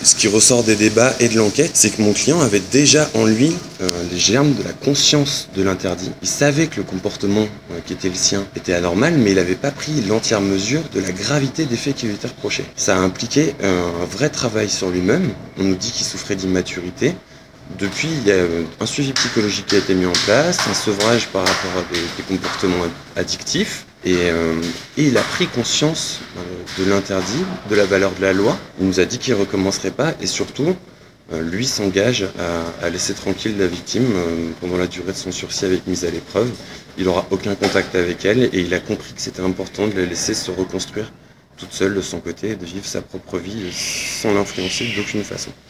Ce qui ressort des débats et de l'enquête, c'est que mon client avait déjà en lui les germes de la conscience de l'interdit. Il savait que le comportement qui était le sien était anormal, mais il n'avait pas pris l'entière mesure de la gravité des faits qui lui étaient reprochés. Ça a impliqué un vrai travail sur lui-même. On nous dit qu'il souffrait d'immaturité. Depuis, il y a un suivi psychologique qui a été mis en place, un sevrage par rapport à des comportements addictifs, et il a pris conscience de l'interdit, de la valeur de la loi. Il nous a dit qu'il ne recommencerait pas, et surtout, lui s'engage à laisser tranquille la victime pendant la durée de son sursis avec mise à l'épreuve. Il n'aura aucun contact avec elle, et il a compris que c'était important de la laisser se reconstruire toute seule de son côté, et de vivre sa propre vie sans l'influencer d'aucune façon.